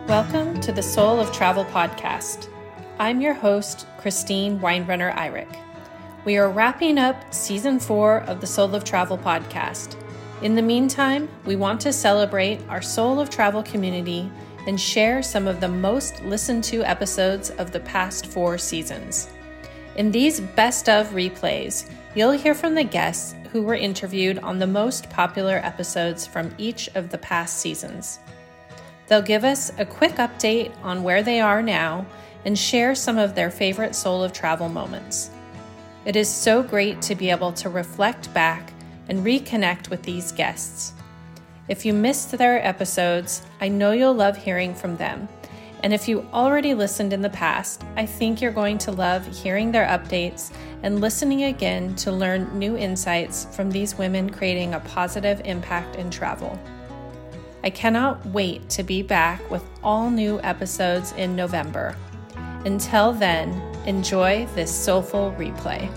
Welcome to the Soul of Travel podcast. I'm your host, Christine Weinbrenner-Eyrich. We are wrapping up Season 4 of the Soul of Travel podcast. In the meantime, we want to celebrate our Soul of Travel community and share some of the most listened to episodes of the past 4 seasons. In these best of replays, you'll hear from the guests who were interviewed on the most popular episodes from each of the past seasons. They'll give us a quick update on where they are now and share some of their favorite Soul of Travel moments. It is so great to be able to reflect back and reconnect with these guests. If you missed their episodes, I know you'll love hearing from them. And if you already listened in the past, I think you're going to love hearing their updates and listening again to learn new insights from these women creating a positive impact in travel. I cannot wait to be back with all new episodes in November. Until then, enjoy this soulful replay.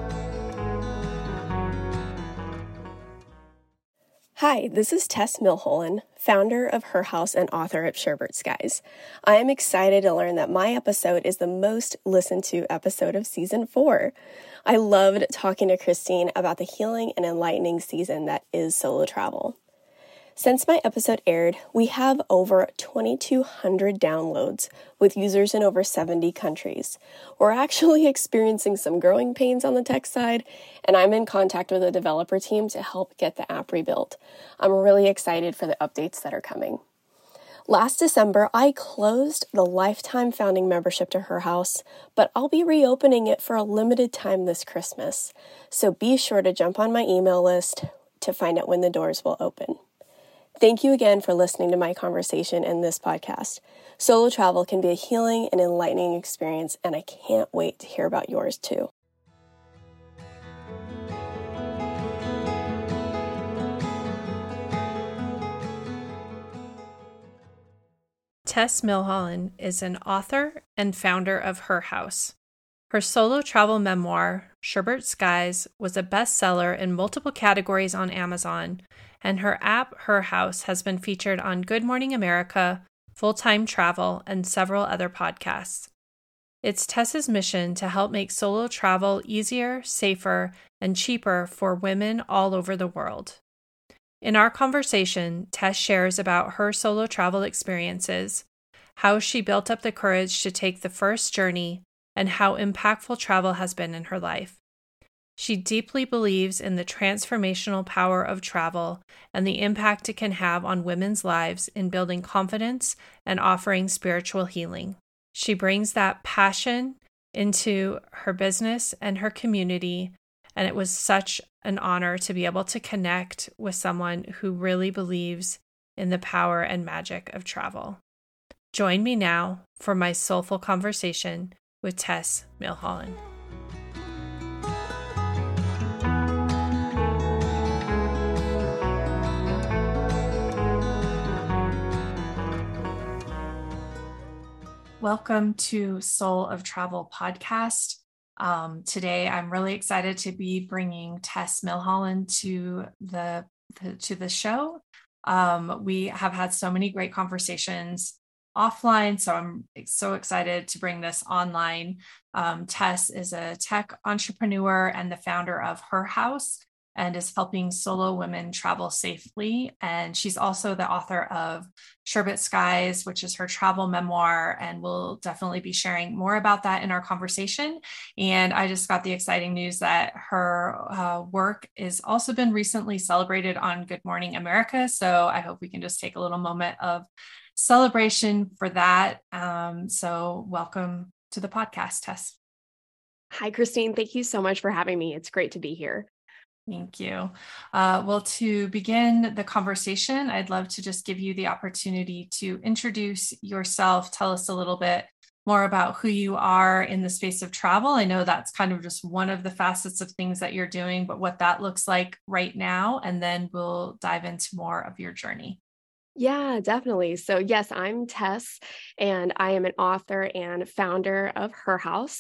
Hi, this is Tess Milholland, founder of Her House and author at Sherbert Skies. I am excited to learn that my episode is the most listened to episode of Season 4. I loved talking to Christine about the healing and enlightening season that is solo travel. Since my episode aired, we have over 2,200 downloads with users in over 70 countries. We're actually experiencing some growing pains on the tech side, and I'm in contact with the developer team to help get the app rebuilt. I'm really excited for the updates that are coming. Last December, I closed the lifetime founding membership to Her House, but I'll be reopening it for a limited time this Christmas. So be sure to jump on my email list to find out when the doors will open. Thank you again for listening to my conversation in this podcast. Solo travel can be a healing and enlightening experience, and I can't wait to hear about yours too. Tess Milholland is an author and founder of Her House. Her solo travel memoir, Sherbert Skies, was a bestseller in multiple categories on Amazon, and her app, Her House, has been featured on Good Morning America, Full Time Travel, and several other podcasts. It's Tess's mission to help make solo travel easier, safer, and cheaper for women all over the world. In our conversation, Tess shares about her solo travel experiences, how she built up the courage to take the first journey, and how impactful travel has been in her life. She deeply believes in the transformational power of travel and the impact it can have on women's lives in building confidence and offering spiritual healing. She brings that passion into her business and her community, and it was such an honor to be able to connect with someone who really believes in the power and magic of travel. Join me now for my soulful conversation with Tess Milholland. Welcome to Soul of Travel podcast. Today, I'm really excited to be bringing Tess Milholland to the show. We have had so many great conversations offline, so I'm so excited to bring this online. Tess is a tech entrepreneur and the founder of Her House and is helping solo women travel safely. And she's also the author of Sherbert Skies, which is her travel memoir, and we'll definitely be sharing more about that in our conversation. And I just got the exciting news that her work has also been recently celebrated on Good Morning America. So I hope we can just take a little moment of celebration for that. So welcome to the podcast, Tess. Hi, Christine. Thank you so much for having me. It's great to be here. Thank you. Well, to begin the conversation, I'd love to just give you the opportunity to introduce yourself. Tell us a little bit more about who you are in the space of travel. I know that's kind of just one of the facets of things that you're doing, but what that looks like right now, and then we'll dive into more of your journey. Yeah, definitely. So yes, I'm Tess, and I am an author and founder of Her House.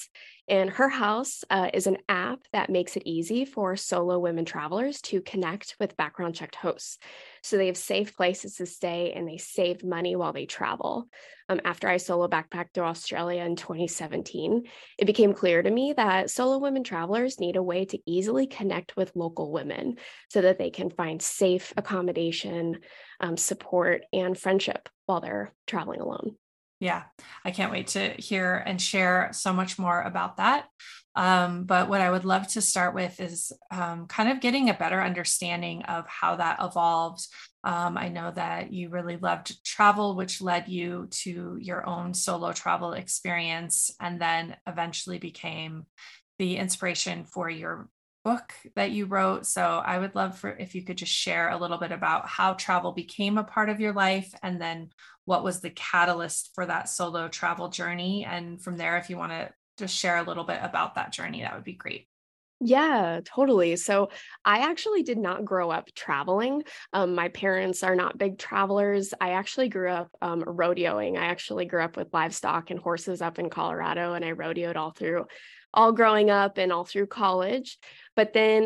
And Her House is an app that makes it easy for solo women travelers to connect with background checked hosts. So they have safe places to stay and they save money while they travel. After I solo backpacked through Australia in 2017, it became clear to me that solo women travelers need a way to easily connect with local women so that they can find safe accommodation, support, and friendship while they're traveling alone. Yeah, I can't wait to hear and share so much more about that. But what I would love to start with is kind of getting a better understanding of how that evolved. I know that you really loved travel, which led you to your own solo travel experience, and then eventually became the inspiration for your book that you wrote. So I would love for if you could just share a little bit about how travel became a part of your life, and then what was the catalyst for that solo travel journey. And from there, if you want to just share a little bit about that journey, that would be great. Yeah, totally. So I actually did not grow up traveling. My parents are not big travelers. I actually grew up rodeoing. I actually grew up with livestock and horses up in Colorado, and I rodeoed all growing up and all through college. But then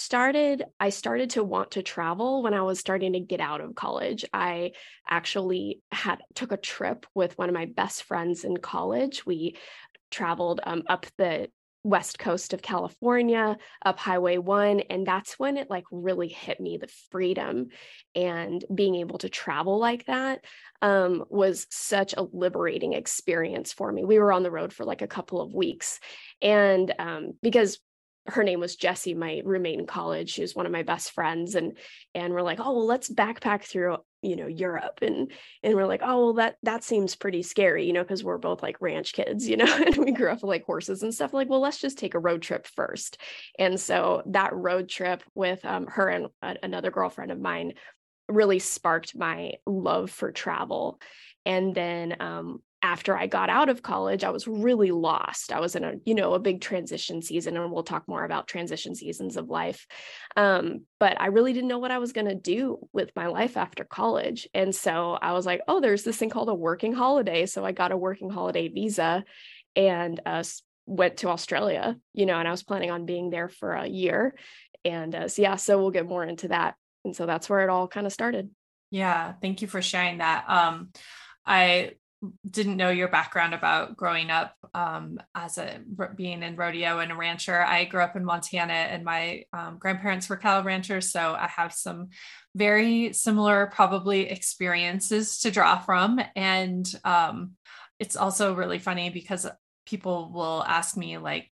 I started to want to travel when I was starting to get out of college. I actually took a trip with one of my best friends in college. We traveled up the west coast of California, up Highway 1, and that's when it like really hit me, the freedom and being able to travel like that was such a liberating experience for me. We were on the road for like a couple of weeks, and because her name was Jessie, my roommate in college. She was one of my best friends, and we're like, oh well, let's backpack through Europe, and we're like, oh well, that seems pretty scary, because we're both like ranch kids, and we grew up with like horses and stuff. Like, well, let's just take a road trip first. And so that road trip with her and another girlfriend of mine really sparked my love for travel. And then after I got out of college, I was really lost. I was in a big transition season, and we'll talk more about transition seasons of life. But I really didn't know what I was going to do with my life after college. And so I was like, oh, there's this thing called a working holiday. So I got a working holiday visa and went to Australia, and I was planning on being there for a year. And so we'll get more into that. And so that's where it all kind of started. Yeah, thank you for sharing that. I didn't know your background about growing up being in rodeo and a rancher. I grew up in Montana, and my grandparents were cattle ranchers, so I have some very similar probably experiences to draw from. And it's also really funny because people will ask me like,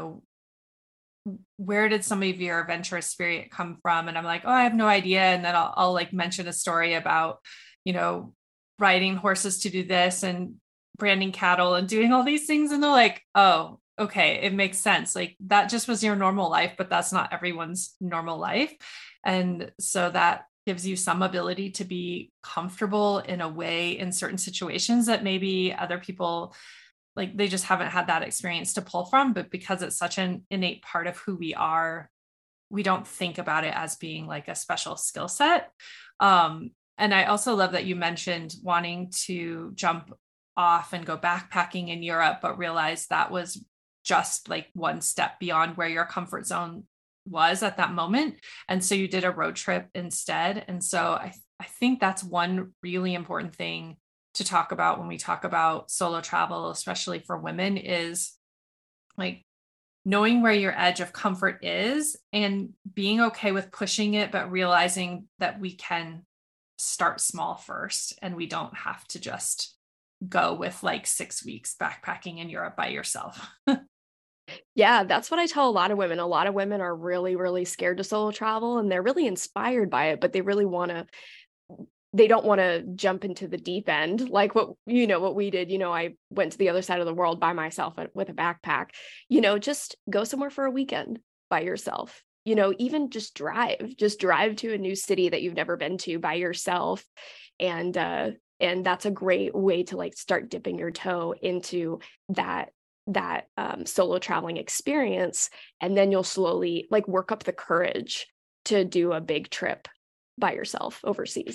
where did some of your adventurous spirit come from? And I'm like, oh, I have no idea. And then I'll like mention a story about, riding horses to do this and branding cattle and doing all these things. And they're like, oh, okay, it makes sense. Like that just was your normal life, but that's not everyone's normal life. And so that gives you some ability to be comfortable in a way in certain situations that maybe other people, like they just haven't had that experience to pull from. But because it's such an innate part of who we are, we don't think about it as being like a special skill set. And I also love that you mentioned wanting to jump off and go backpacking in Europe, but realize that was just like one step beyond where your comfort zone was at that moment. And so you did a road trip instead. And so I think that's one really important thing to talk about when we talk about solo travel, especially for women, is like knowing where your edge of comfort is and being okay with pushing it, but realizing that we can start small first and we don't have to just go with like 6 weeks backpacking in Europe by yourself. Yeah, that's what I tell a lot of women. A lot of women are really, really scared to solo travel, and they're really inspired by it, but they don't want to jump into the deep end like what we did. I went to the other side of the world by myself with a backpack. Just go somewhere for a weekend by yourself. Even just drive to a new city that you've never been to by yourself. And that's a great way to like start dipping your toe into that solo traveling experience. And then you'll slowly like work up the courage to do a big trip by yourself overseas.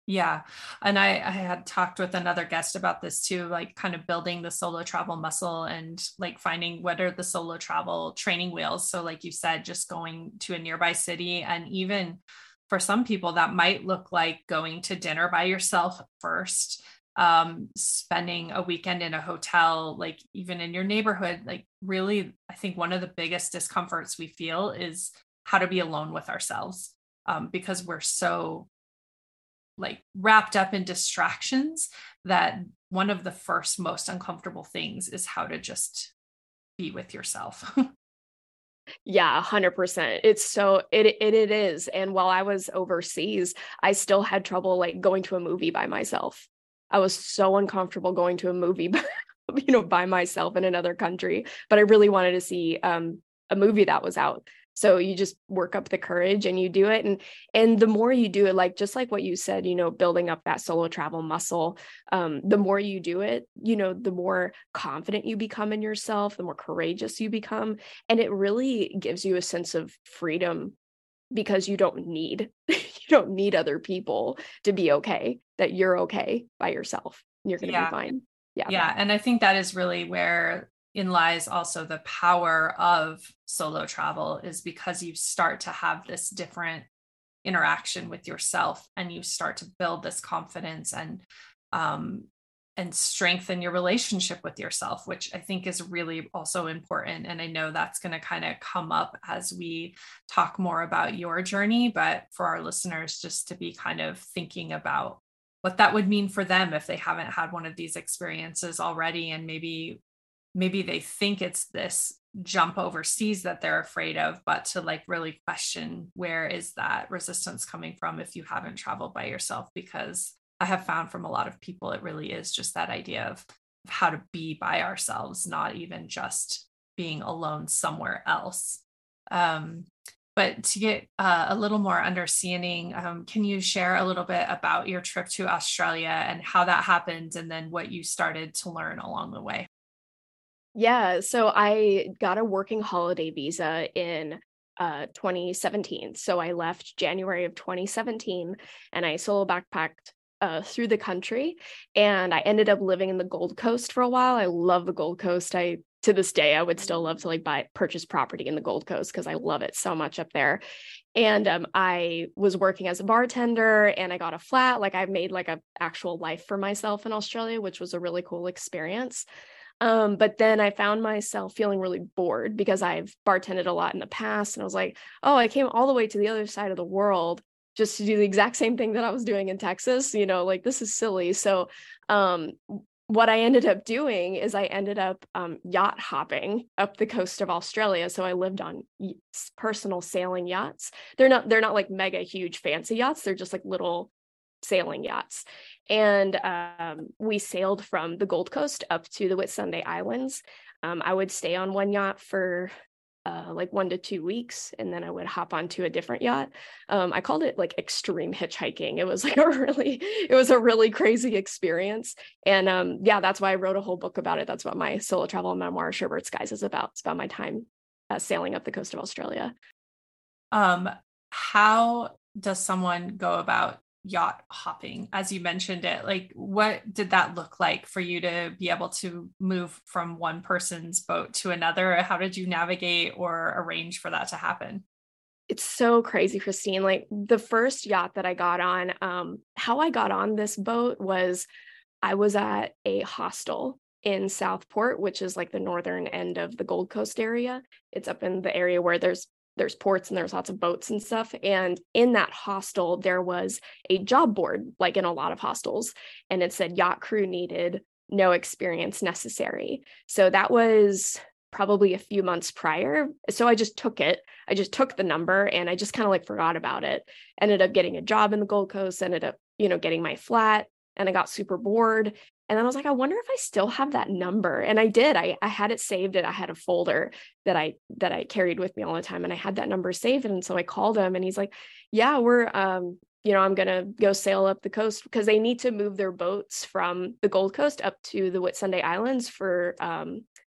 Yeah. And I had talked with another guest about this too, like kind of building the solo travel muscle and like finding what are the solo travel training wheels. So, like you said, just going to a nearby city. And even for some people, that might look like going to dinner by yourself first, spending a weekend in a hotel, like even in your neighborhood. Like, really, I think one of the biggest discomforts we feel is how to be alone with ourselves, because we're so like wrapped up in distractions that one of the first most uncomfortable things is how to just be with yourself. Yeah, 100%. It is. And while I was overseas, I still had trouble like going to a movie by myself. I was so uncomfortable going to a movie by myself in another country, but I really wanted to see a movie that was out. So you just work up the courage and you do it. And the more you do it, like just like what you said, building up that solo travel muscle, the more you do it, the more confident you become in yourself, the more courageous you become. And it really gives you a sense of freedom because you don't need you don't need other people to be okay, that you're okay by yourself and you're going to be Yeah. fine. Yeah. Yeah. And I think that is really where in lies also the power of solo travel, is because you start to have this different interaction with yourself and you start to build this confidence um and strengthen your relationship with yourself, which I think is really also important. And I know that's going to kind of come up as we talk more about your journey, but for our listeners, just to be kind of thinking about what that would mean for them if they haven't had one of these experiences already. And maybe they think it's this jump overseas that they're afraid of, but to like really question, where is that resistance coming from if you haven't traveled by yourself? Because I have found from a lot of people, it really is just that idea of how to be by ourselves, not even just being alone somewhere else. Um, but to get a little more understanding, can you share a little bit about your trip to Australia and how that happened, and then what you started to learn along the way? Yeah, so I got a working holiday visa in 2017. So I left January of 2017 and I solo backpacked through the country, and I ended up living in the Gold Coast for a while. I love the Gold Coast. I To this day I would still love to like purchase property in the Gold Coast because I love it so much up there. And I was working as a bartender and I got a flat. Like I've made like a actual life for myself in Australia, which was a really cool experience. But then I found myself feeling really bored because I've bartended a lot in the past. And I was like, oh, I came all the way to the other side of the world just to do the exact same thing that I was doing in Texas, like this is silly. So um, what I ended up doing is I ended up yacht hopping up the coast of Australia. So I lived on personal sailing yachts. They're not like mega huge fancy yachts. They're just like little sailing yachts. And we sailed from the Gold Coast up to the Whitsunday Islands. I would stay on one yacht for like 1 to 2 weeks, and then I would hop onto a different yacht. I called it like extreme hitchhiking. It was like a really crazy experience. And yeah, that's why I wrote a whole book about it. That's what my solo travel memoir, Sherbert Skies, is about. It's about my time sailing up the coast of Australia. Um, how does someone go about yacht hopping, as you mentioned it? Like, what did that look like for you to be able to move from one person's boat to another? How did you navigate or arrange for that to happen? It's so crazy, Christine. Like the first yacht that I got on, how I got on this boat was I was at a hostel in Southport, which is like the northern end of the Gold Coast area. It's up in the area where there's ports and there's lots of boats and stuff. And in that hostel, there was a job board, like in a lot of hostels, and it said yacht crew needed, no experience necessary. So that was probably a few months prior. So I just took it. I just took the number and I just kind of like forgot about it. Ended up getting a job in the Gold Coast, ended up, getting my flat, and I got super bored. And then I was like, I wonder if I still have that number. And I did. I had it saved. I had a folder that I carried with me all the time, and I had that number saved. And so I called him, and he's like, yeah, we're I'm gonna go sail up the coast because they need to move their boats from the Gold Coast up to the Whitsunday Islands for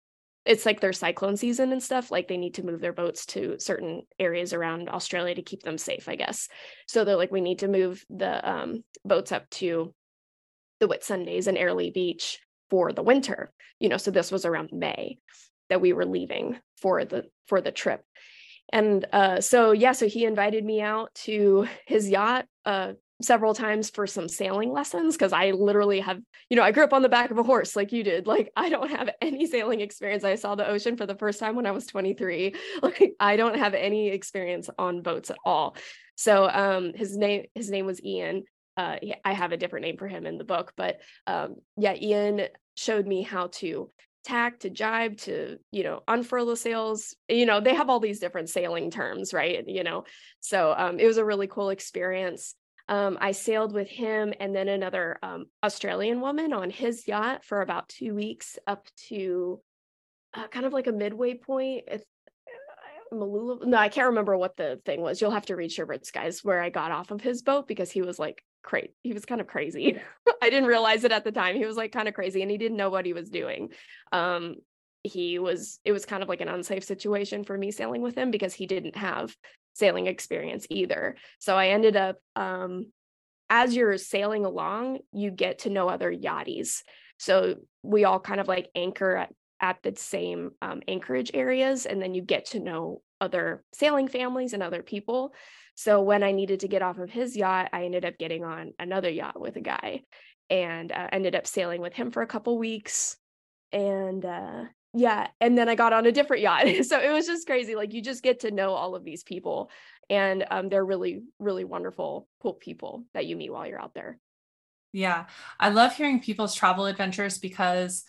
it's like their cyclone season and stuff. Like they need to move their boats to certain areas around Australia to keep them safe, I guess. So they're like, we need to move the boats up to the Whitsundays and Airlie Beach for the winter, so this was around May that we were leaving for the trip. And so he invited me out to his yacht several times for some sailing lessons, because I literally have, I grew up on the back of a horse like you did. Like, I don't have any sailing experience. I saw the ocean for the first time when I was 23. Like, I don't have any experience on boats at all. So his name was Ian. I have a different name for him in the book, but Ian showed me how to tack, to jibe, to unfurl the sails. They have all these different sailing terms, right? So it was a really cool experience. I sailed with him and then another Australian woman on his yacht for about 2 weeks up to kind of like a midway point. It's Malula. No, I can't remember what the thing was. You'll have to read Sherbert Skies, where I got off of his boat, because he was like he was kind of crazy. I didn't realize it at the time. He was like kind of crazy, and he didn't know what he was doing. It was kind of like an unsafe situation for me sailing with him, because he didn't have sailing experience either. So I ended up, as you're sailing along, you get to know other yachties. So we all kind of like anchor at the same anchorage areas, and then you get to know other sailing families and other people. So when I needed to get off of his yacht, I ended up getting on another yacht with a guy, and ended up sailing with him for a couple weeks. And and then I got on a different yacht. So it was just crazy. Like, you just get to know all of these people, and they're really, really wonderful, cool people that you meet while you're out there. Yeah. I love hearing people's travel adventures, because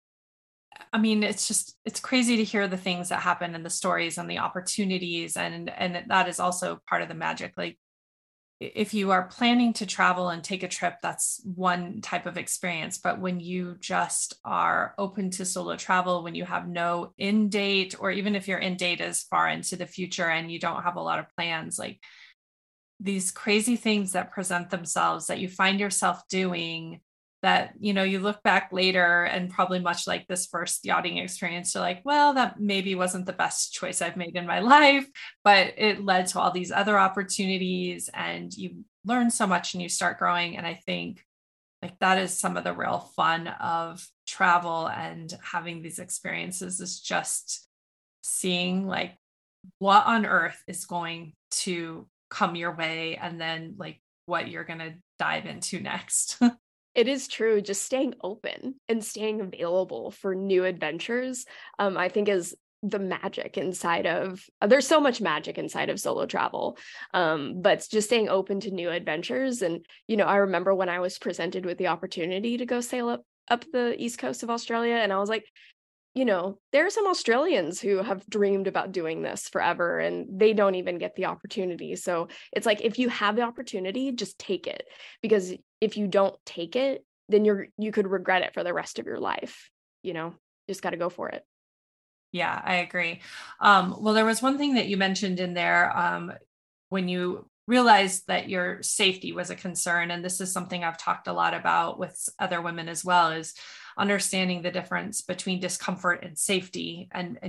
I mean, it's crazy to hear the things that happen and the stories and the opportunities. And that is also part of the magic. Like, if you are planning to travel and take a trip, that's one type of experience. But when you just are open to solo travel, when you have no end date, or even if your end date is far into the future and you don't have a lot of plans, like, these crazy things that present themselves that you find yourself doing, that, you look back later, and probably much like this first yachting experience, you're like, well, that maybe wasn't the best choice I've made in my life, but it led to all these other opportunities, and you learn so much and you start growing. And I think, like, that is some of the real fun of travel and having these experiences, is just seeing, like, what on earth is going to come your way, and then, like, what you're going to dive into next. It is true. Just staying open and staying available for new adventures, I think, is the magic inside of, there's so much magic inside of solo travel, but just staying open to new adventures. And, I remember when I was presented with the opportunity to go sail up the east coast of Australia, and I was like, there are some Australians who have dreamed about doing this forever, and they don't even get the opportunity. So it's like, if you have the opportunity, just take it, because if you don't take it, then you could regret it for the rest of your life. Just got to go for it. Yeah, I agree. Well, there was one thing that you mentioned in there, when you realized that your safety was a concern, and this is something I've talked a lot about with other women as well, is understanding the difference between discomfort and safety,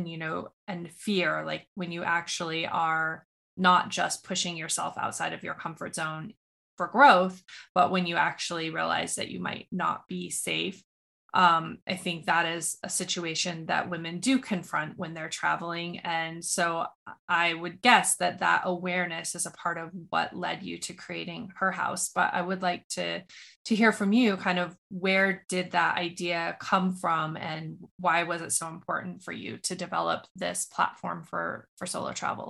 and fear. Like, when you actually are not just pushing yourself outside of your comfort zone for growth, but when you actually realize that you might not be safe. I think that is a situation that women do confront when they're traveling. And so I would guess that awareness is a part of what led you to creating Her House. But I would like to hear from you, kind of, where did that idea come from, and why was it so important for you to develop this platform for solo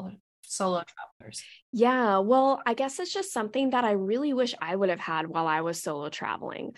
travelers? Yeah, well, I guess it's just something that I really wish I would have had while I was solo traveling.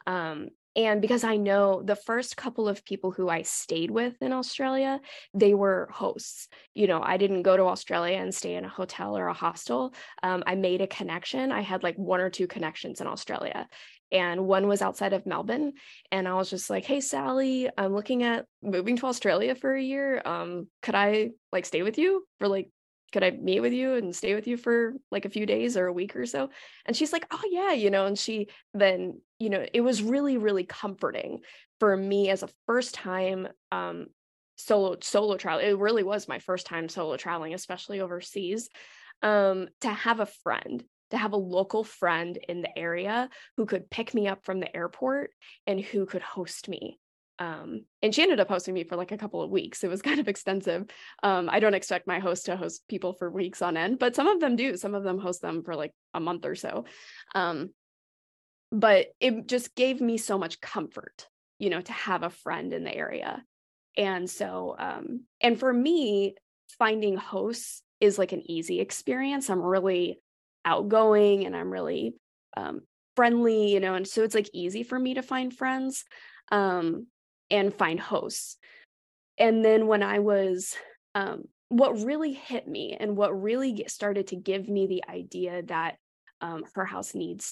And because I know the first couple of people who I stayed with in Australia, they were hosts. I didn't go to Australia and stay in a hotel or a hostel. I made a connection. I had like one or two connections in Australia, and one was outside of Melbourne. And I was just like, hey, Sally, I'm looking at moving to Australia for a year. Could I like stay with you for like, could I meet with you and stay with you for like a few days or a week or so? And she's like, oh yeah, and she then, it was really, really comforting for me as a first time solo travel. It really was my first time solo traveling, especially overseas. To have a friend, to have a local friend in the area who could pick me up from the airport and who could host me. And she ended up hosting me for like a couple of weeks. It was kind of extensive. I don't expect my host to host people for weeks on end, but some of them do. Some of them host them for like a month or so. But it just gave me so much comfort, to have a friend in the area. And so, and for me, finding hosts is like an easy experience. I'm really outgoing and I'm really friendly, and so it's like easy for me to find friends and find hosts. And then when I was, what really hit me and what really started to give me the idea that Her House needs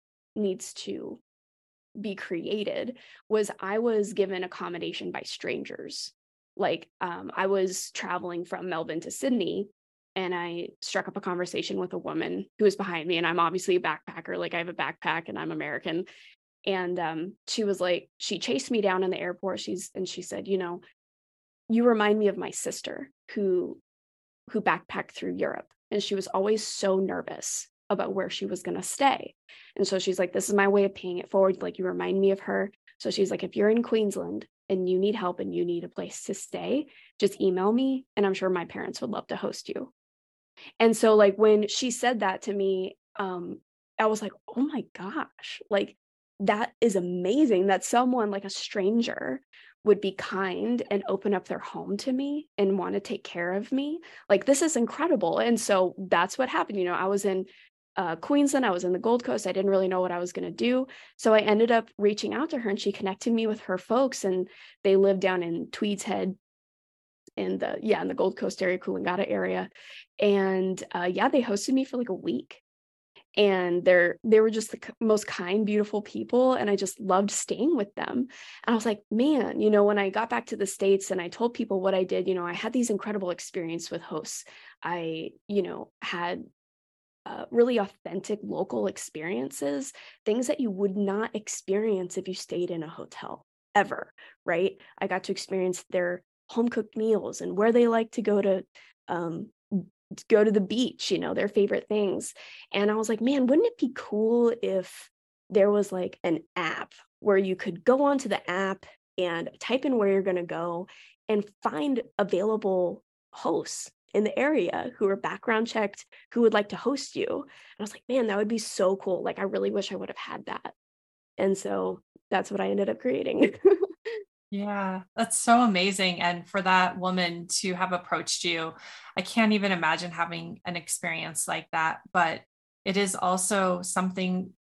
to be created was I was given accommodation by strangers. Like I was traveling from Melbourne to Sydney and I struck up a conversation with a woman who was behind me, and I'm obviously a backpacker. Like I have a backpack and I'm American. And she was like, she chased me down in the airport. She said, you remind me of my sister who backpacked through Europe. And she was always so nervous about where she was going to stay. And so she's like, this is my way of paying it forward. Like, you remind me of her. So she's like, if you're in Queensland and you need help and you need a place to stay, just email me. And I'm sure my parents would love to host you. And so like when she said that to me, I was like, oh my gosh, like that is amazing that someone like a stranger would be kind and open up their home to me and want to take care of me. Like, this is incredible. And so that's what happened. I was in Queensland, I was in the Gold Coast. I didn't really know what I was going to do. So I ended up reaching out to her and she connected me with her folks, and they live down in Tweeds Head in the Gold Coast area, Coolangatta area. And they hosted me for like a week. And they were just the most kind, beautiful people. And I just loved staying with them. And I was like, man, when I got back to the States and I told people what I did, I had these incredible experiences with hosts. I, had really authentic local experiences, things that you would not experience if you stayed in a hotel ever, right? I got to experience their home cooked meals and where they like to go to the beach, their favorite things. And I was like, man, wouldn't it be cool if there was like an app where you could go onto the app and type in where you're going to go and find available hosts in the area who are background checked, who would like to host you. And I was like, man, that would be so cool. Like, I really wish I would have had that. And so that's what I ended up creating. Yeah, that's so amazing. And for that woman to have approached you, I can't even imagine having an experience like that. But it is also something,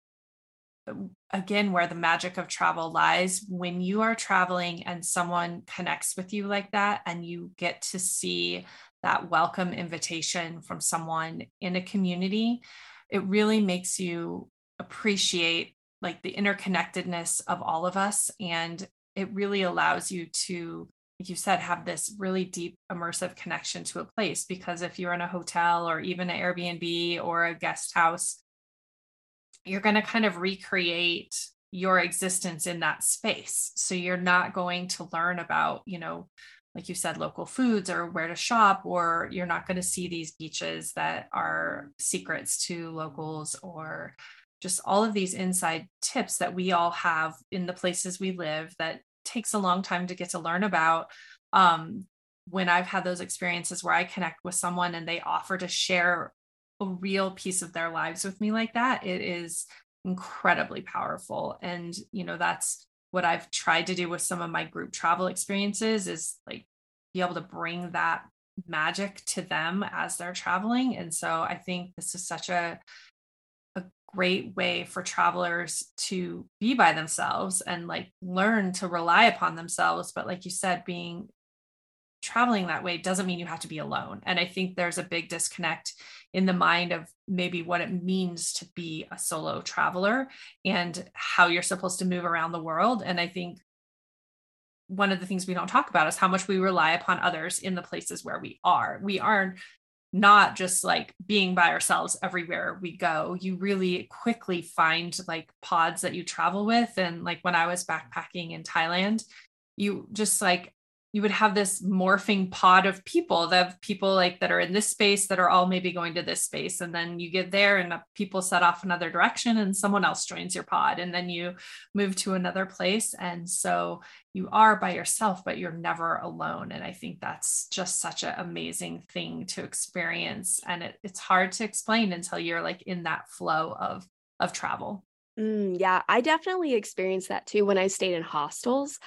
again, where the magic of travel lies. When you are traveling and someone connects with you like that, and you get to see that welcome invitation from someone in a community, it really makes you appreciate like the interconnectedness of all of us. And it really allows you to, like you said, have this really deep immersive connection to a place. Because if you're in a hotel or even an Airbnb or a guest house, you're going to kind of recreate your existence in that space. So you're not going to learn about, like you said, local foods or where to shop, or you're not going to see these beaches that are secrets to locals, or just all of these inside tips that we all have in the places we live that takes a long time to get to learn about. When I've had those experiences where I connect with someone and they offer to share a real piece of their lives with me like that, it is incredibly powerful. And, that's what I've tried to do with some of my group travel experiences, is like be able to bring that magic to them as they're traveling. And so I think this is such a great way for travelers to be by themselves and like learn to rely upon themselves. But like you said, traveling that way doesn't mean you have to be alone. And I think there's a big disconnect in the mind of maybe what it means to be a solo traveler and how you're supposed to move around the world. And I think one of the things we don't talk about is how much we rely upon others in the places where we are. We are not just like being by ourselves everywhere we go. You really quickly find like pods that you travel with. And like when I was backpacking in Thailand, you just like, you would have this morphing pod of people like that are in this space that are all maybe going to this space. And then you get there and people set off another direction and someone else joins your pod, and then you move to another place. And so you are by yourself, but you're never alone. And I think that's just such an amazing thing to experience. And it's hard to explain until you're like in that flow of travel. Yeah, I definitely experienced that too when I stayed in hostels.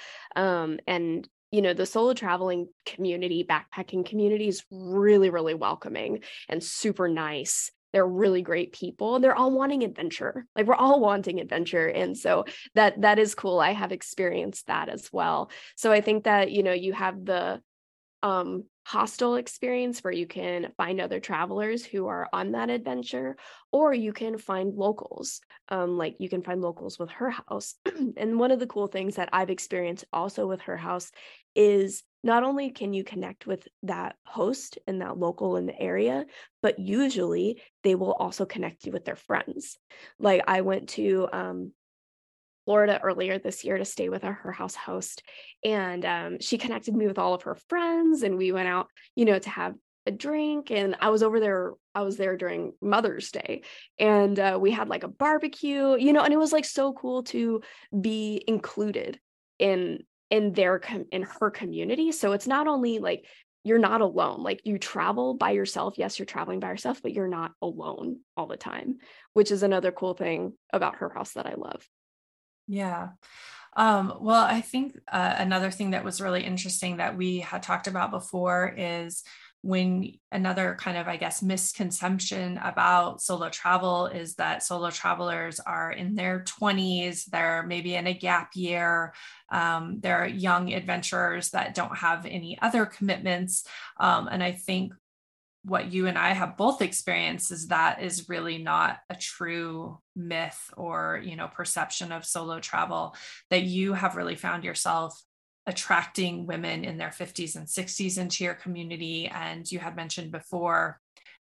And the solo traveling community, backpacking community is really, really welcoming and super nice. They're really great people. They're all wanting adventure. Like we're all wanting adventure. And so that is cool. I have experienced that as well. So I think that, you have the hostel experience where you can find other travelers who are on that adventure, or you can find locals. Like you can find locals with Her House. And one of the cool things that I've experienced also with Her House is not only can you connect with that host and that local in the area, but usually they will also connect you with their friends. Like I went to Florida earlier this year to stay with Her House host, and she connected me with all of her friends, and we went out, to have a drink. And I was there during Mother's Day, and we had like a barbecue, and it was like so cool to be included in her community. So it's not only like you're not alone, like you travel by yourself. Yes, you're traveling by yourself, but you're not alone all the time, which is another cool thing about Her House that I love. Yeah. Well, I think another thing that was really interesting that we had talked about before is when another kind of, I guess, misconception about solo travel is that solo travelers are in their 20s, they're maybe in a gap year, they're young adventurers that don't have any other commitments. And I think what you and I have both experienced is that is really not a true myth or, perception of solo travel, that you have really found yourself attracting women in their 50s and 60s into your community. And you had mentioned before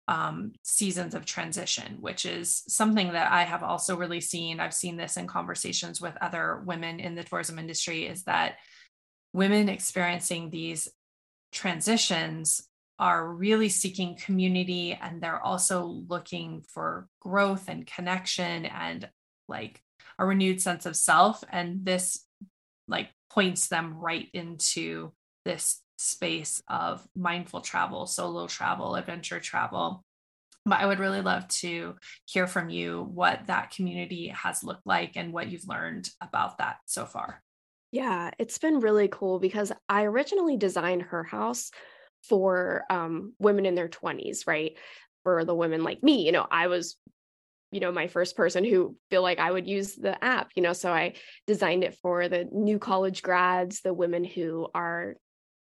seasons of transition, which is something that I have also really seen. I've seen this in conversations with other women in the tourism industry, is that women experiencing these transitions are really seeking community, and they're also looking for growth and connection and like a renewed sense of self. And this like points them right into this space of mindful travel, solo travel, adventure travel. But I would really love to hear from you what that community has looked like and what you've learned about that so far. Yeah, it's been really cool because I originally designed Her House for women in their 20s, right? For the women like me, I was, my first person who feel like I would use the app, so I designed it for the new college grads, the women who are,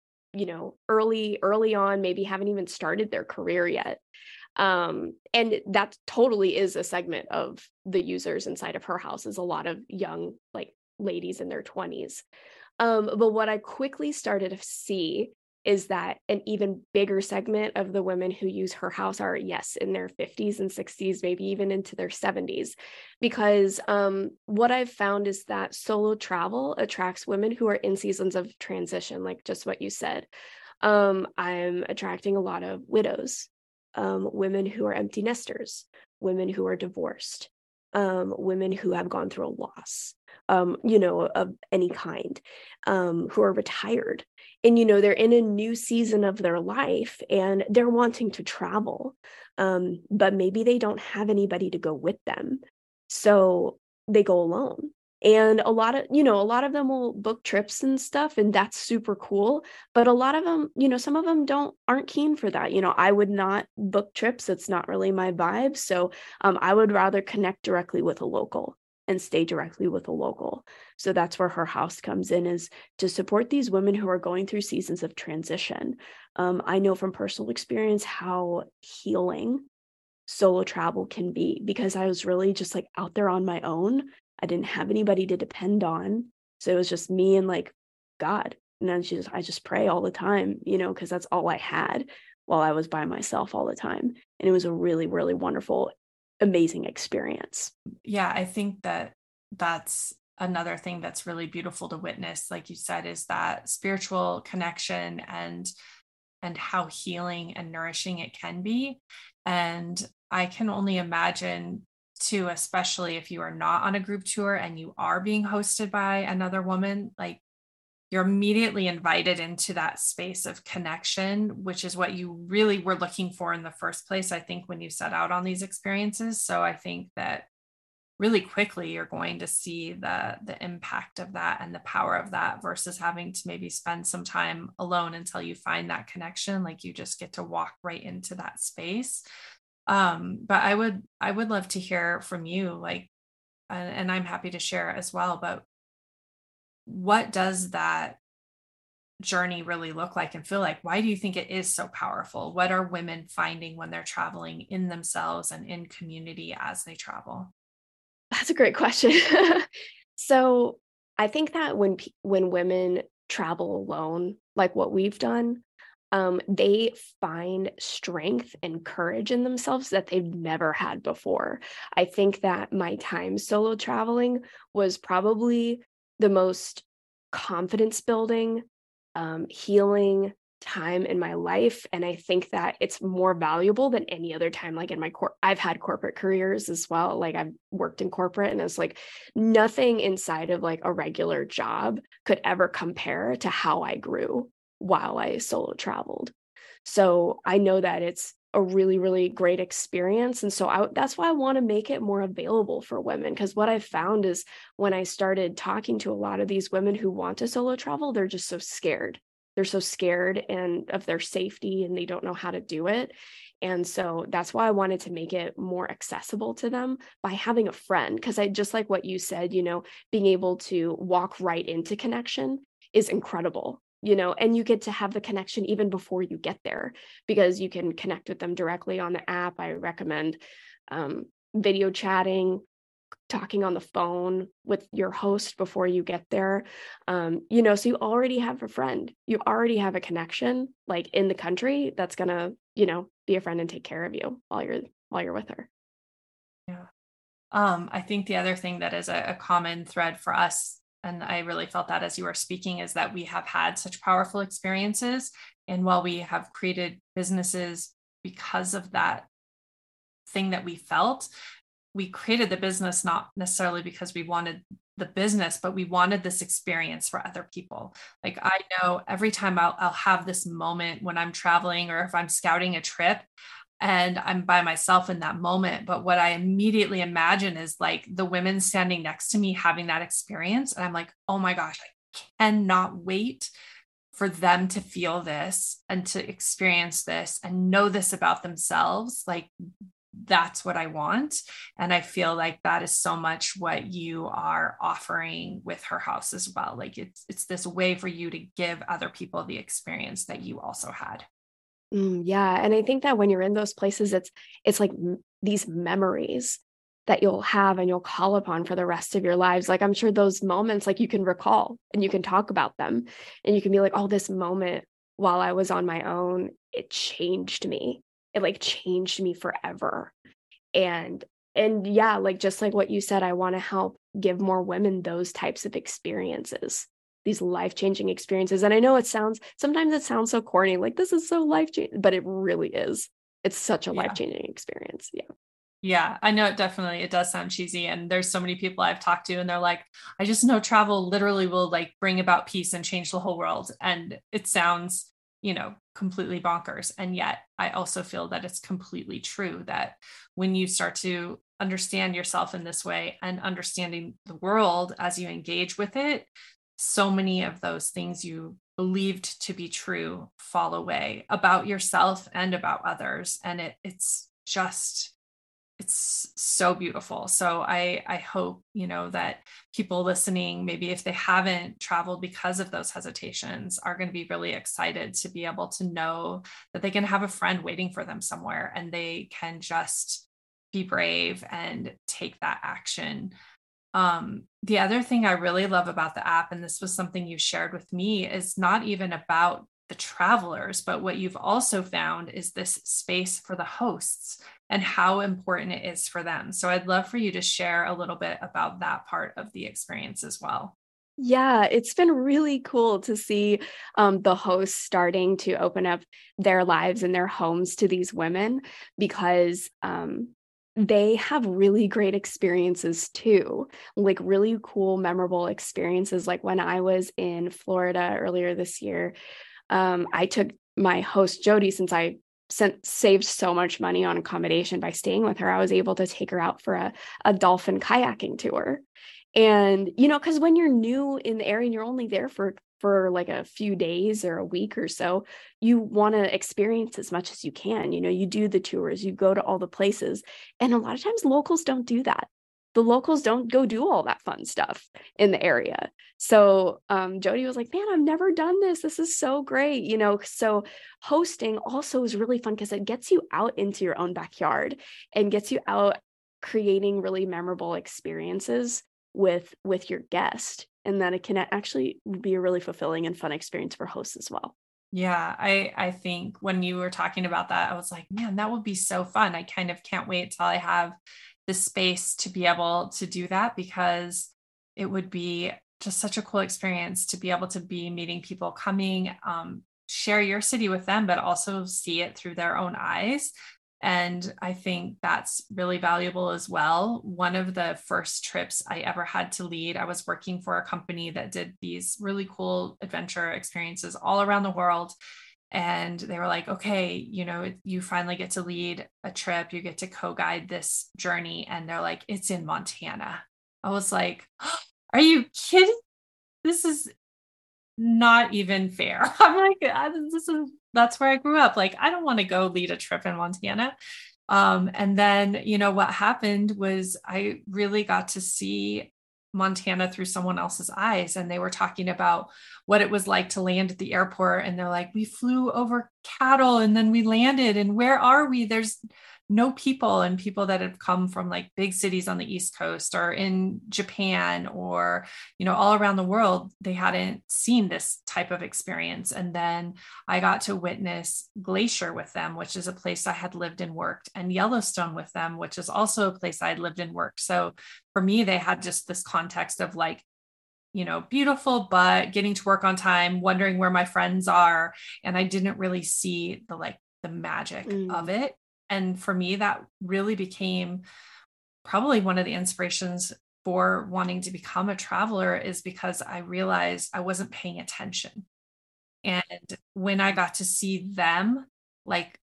early on, maybe haven't even started their career yet. And that totally is a segment of the users inside of Her House, is a lot of young, like ladies in their 20s. But what I quickly started to see is that an even bigger segment of the women who use Her House are, yes, in their 50s and 60s, maybe even into their 70s. Because what I've found is that solo travel attracts women who are in seasons of transition, like just what you said. I'm attracting a lot of widows, women who are empty nesters, women who are divorced, women who have gone through a loss, of any kind, who are retired. And, they're in a new season of their life and they're wanting to travel, but maybe they don't have anybody to go with them. So they go alone. And a lot of them will book trips and stuff, and that's super cool. But a lot of them, some of them aren't keen for that. I would not book trips. It's not really my vibe. So I would rather connect directly with a local and stay directly with a local. So that's where Her House comes in, is to support these women who are going through seasons of transition. I know from personal experience how healing solo travel can be, because I was really just like out there on my own. I didn't have anybody to depend on. So it was just me and like God. And then I just pray all the time, because that's all I had while I was by myself all the time. And it was a really, really wonderful, amazing experience. Yeah, I think that that's another thing that's really beautiful to witness, like you said, is that spiritual connection and how healing and nourishing it can be. And I can only imagine too, especially if you are not on a group tour and you are being hosted by another woman, like you're immediately invited into that space of connection, which is what you really were looking for in the first place, I think, when you set out on these experiences. So I think that really quickly you're going to see the impact of that and the power of that versus having to maybe spend some time alone until you find that connection. Like you just get to walk right into that space. But I would love to hear from you, like, and I'm happy to share as well, but what does that journey really look like and feel like? Why do you think it is so powerful? What are women finding when they're traveling in themselves and in community as they travel? That's a great question. So I think that when women travel alone, like what we've done, they find strength and courage in themselves that they've never had before. I think that my time solo traveling was probably the most confidence building, healing time in my life. And I think that it's more valuable than any other time. Like in I've had corporate careers as well. Like I've worked in corporate, and it's like nothing inside of like a regular job could ever compare to how I grew while I solo traveled. So I know that it's a really, really great experience. And so that's why I want to make it more available for women. Because what I've found is when I started talking to a lot of these women who want to solo travel, they're just so scared. They're so scared and of their safety, and they don't know how to do it. And so that's why I wanted to make it more accessible to them by having a friend. Because I just like what you said, being able to walk right into connection is incredible. And you get to have the connection even before you get there because you can connect with them directly on the app. I recommend video chatting, talking on the phone with your host before you get there. So you already have a friend, you already have a connection like in the country that's gonna, be a friend and take care of you while you're with her. Yeah. I think the other thing that is a common thread for us, and I really felt that as you were speaking, is that we have had such powerful experiences. And while we have created businesses because of that thing that we felt, we created the business not necessarily because we wanted the business, but we wanted this experience for other people. Like I know every time I'll have this moment when I'm traveling or if I'm scouting a trip and I'm by myself in that moment. But what I immediately imagine is like the women standing next to me having that experience. And I'm like, oh my gosh, I cannot wait for them to feel this and to experience this and know this about themselves. Like that's what I want. And I feel like that is so much what you are offering with Her House as well. Like it's this way for you to give other people the experience that you also had. Yeah. And I think that when you're in those places, it's like these memories that you'll have and you'll call upon for the rest of your lives. Like I'm sure those moments, like you can recall and you can talk about them and you can be like, oh, this moment while I was on my own, it changed me. It like changed me forever. And yeah, like just like what you said, I want to help give more women those types of experiences, these life-changing experiences. And I know sometimes it sounds so corny, like this is so life-changing, but it really is. It's such a Yeah. life-changing experience. Yeah. Yeah, I know it does sound cheesy. And there's so many people I've talked to and they're like, I just know travel literally will like bring about peace and change the whole world. And it sounds, completely bonkers. And yet I also feel that it's completely true that when you start to understand yourself in this way and understanding the world as you engage with it, so many of those things you believed to be true fall away about yourself and about others. And it's so beautiful. So I hope, that people listening, maybe if they haven't traveled because of those hesitations, are going to be really excited to be able to know that they can have a friend waiting for them somewhere and they can just be brave and take that action. The other thing I really love about the app, and this was something you shared with me, is not even about the travelers, but what you've also found is this space for the hosts and how important it is for them. So I'd love for you to share a little bit about that part of the experience as well. Yeah, it's been really cool to see the hosts starting to open up their lives and their homes to these women because they have really great experiences too, like really cool, memorable experiences. Like when I was in Florida earlier this year, I took my host Jody, since I saved so much money on accommodation by staying with her. I was able to take her out for a dolphin kayaking tour. And, because when you're new in the area and you're only there for like a few days or a week or so, you want to experience as much as you can. You do the tours, you go to all the places. And a lot of times locals don't do that. The locals don't go do all that fun stuff in the area. So Jody was like, man, I've never done this. This is so great. So hosting also is really fun because it gets you out into your own backyard and gets you out creating really memorable experiences with your guest, and that it can actually be a really fulfilling and fun experience for hosts as well. Yeah, I think when you were talking about that, I was like, man, that would be so fun. I kind of can't wait till I have the space to be able to do that, because it would be just such a cool experience to be able to be meeting people coming, share your city with them, but also see it through their own eyes. And I think that's really valuable as well. One of the first trips I ever had to lead, I was working for a company that did these really cool adventure experiences all around the world. And they were like, okay, you finally get to lead a trip, you get to co-guide this journey. And they're like, it's in Montana. I was like, are you kidding? This is not even fair. I'm like, that's where I grew up. Like, I don't want to go lead a trip in Montana. And then, what happened was I really got to see Montana through someone else's eyes. And they were talking about what it was like to land at the airport. And they're like, we flew over cattle and then we landed. And where are we? There's no people, and people that have come from like big cities on the East Coast or in Japan or, all around the world, they hadn't seen this type of experience. And then I got to witness Glacier with them, which is a place I had lived and worked, and Yellowstone with them, which is also a place I had lived and worked. So for me, they had just this context of like, beautiful, but getting to work on time, wondering where my friends are. And I didn't really see the magic of it. And for me, that really became probably one of the inspirations for wanting to become a traveler, is because I realized I wasn't paying attention. And when I got to see them like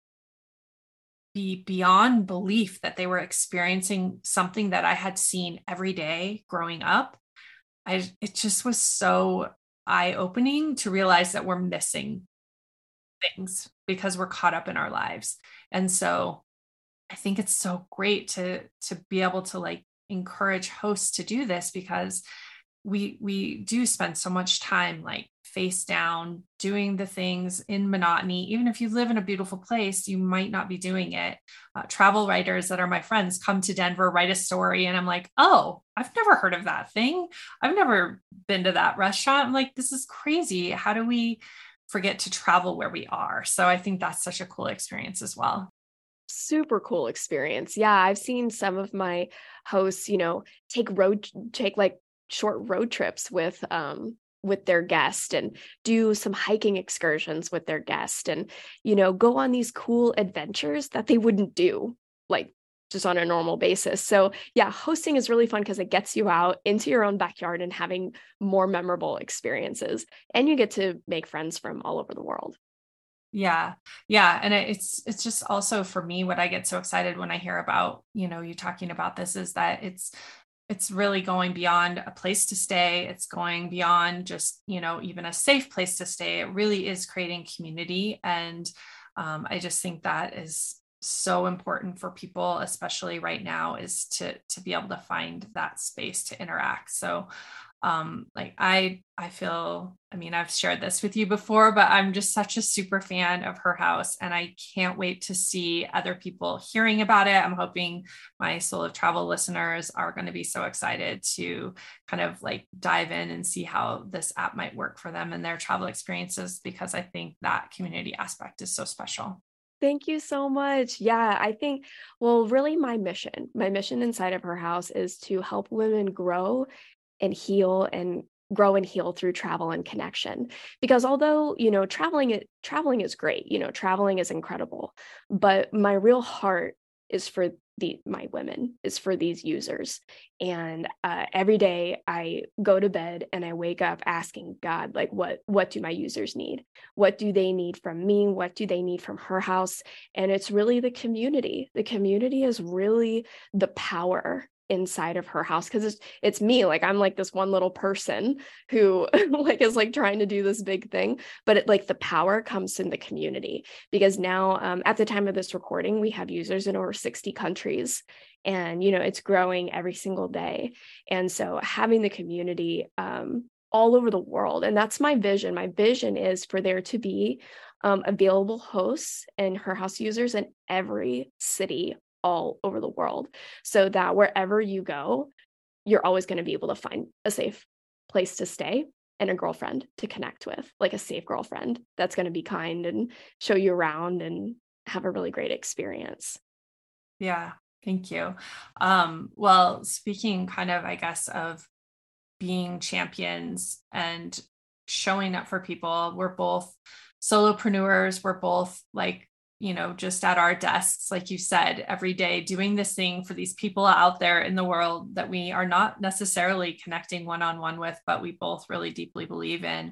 be beyond belief that they were experiencing something that I had seen every day growing up, it just was so eye-opening to realize that we're missing things because we're caught up in our lives. And so I think it's so great to be able to like encourage hosts to do this, because we do spend so much time like face down doing the things in monotony. Even if you live in a beautiful place, you might not be doing it. Travel writers that are my friends come to Denver, write a story, and I'm like, oh, I've never heard of that thing. I've never been to that restaurant. I'm like, this is crazy. How do we forget to travel where we are? So I think that's such a cool experience as well. Super cool experience. Yeah, I've seen some of my hosts, take like short road trips with their guest and do some hiking excursions with their guest and go on these cool adventures that they wouldn't do like just on a normal basis. So yeah, hosting is really fun because it gets you out into your own backyard and having more memorable experiences, and you get to make friends from all over the world. Yeah. Yeah. And it's just also for me, what I get so excited when I hear about, you talking about this, is that it's really going beyond a place to stay. It's going beyond just, even a safe place to stay. It really is creating community. And I just think that is so important for people, especially right now, is to be able to find that space to interact. So I feel, I've shared this with you before, but I'm just such a super fan of Her House, and I can't wait to see other people hearing about it. I'm hoping my Soul of Travel listeners are going to be so excited to kind of like dive in and see how this app might work for them and their travel experiences, because I think that community aspect is so special. Thank you so much. Yeah, I think, well, really my mission inside of Her House is to help women and heal and grow and heal through travel and connection. Because although, traveling is great, traveling is incredible, but my real heart is for my women, is for these users. And every day I go to bed and I wake up asking God, like, what do my users need? What do they need from me? What do they need from Her House? And it's really the community. The community is really the power inside of Her House, because it's me. Like, I'm like this one little person who like is like trying to do this big thing, but like the power comes in the community, because now at the time of this recording we have users in over 60 countries, and it's growing every single day. And so having the community all over the world, and that's my vision is for there to be available hosts and Her House users in every city all over the world, so that wherever you go, you're always going to be able to find a safe place to stay and a girlfriend to connect with, like a safe girlfriend that's going to be kind and show you around and have a really great experience. Yeah, thank you. Well, speaking kind of, I guess, of being champions and showing up for people, we're both solopreneurs. We're both like, just at our desks, like you said, every day doing this thing for these people out there in the world that we are not necessarily connecting one-on-one with, but we both really deeply believe in.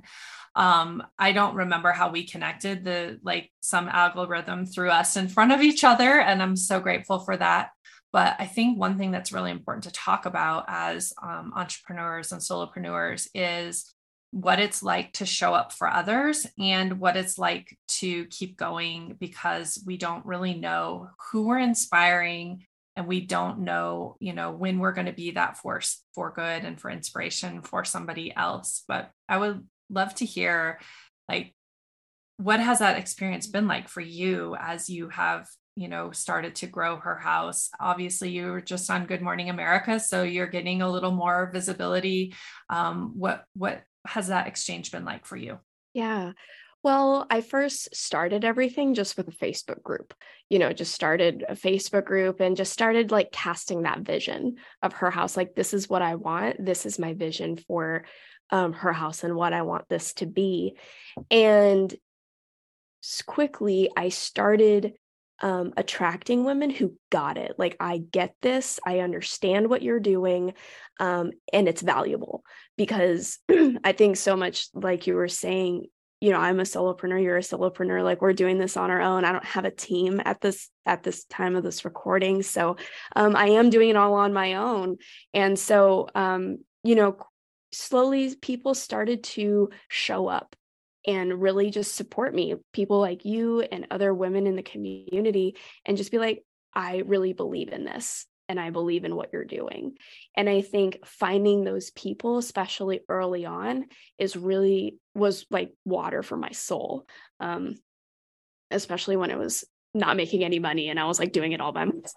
I don't remember how we connected, some algorithm threw us in front of each other, and I'm so grateful for that. But I think one thing that's really important to talk about as entrepreneurs and solopreneurs is what it's like to show up for others and what it's like to keep going, because we don't really know who we're inspiring, and we don't know, when we're going to be that force for good and for inspiration for somebody else. But I would love to hear, like, what has that experience been like for you as you have, started to grow Her House? Obviously, you were just on Good Morning America, so you're getting a little more visibility. What has that exchange been like for you? Yeah. Well, I first started everything just with a Facebook group, just started a Facebook group and just started like casting that vision of Her House. Like, this is what I want. This is my vision for Her House and what I want this to be. And quickly I started attracting women who got it. Like, I get this, I understand what you're doing, and it's valuable. Because I think so much, like you were saying, I'm a solopreneur, you're a solopreneur, like we're doing this on our own. I don't have a team at this time of this recording. So I am doing it all on my own. And so slowly people started to show up and really just support me, people like you and other women in the community, and just be like, I really believe in this and I believe in what you're doing. And I think finding those people, especially early on, was like water for my soul, especially when it was not making any money and I was like doing it all by myself.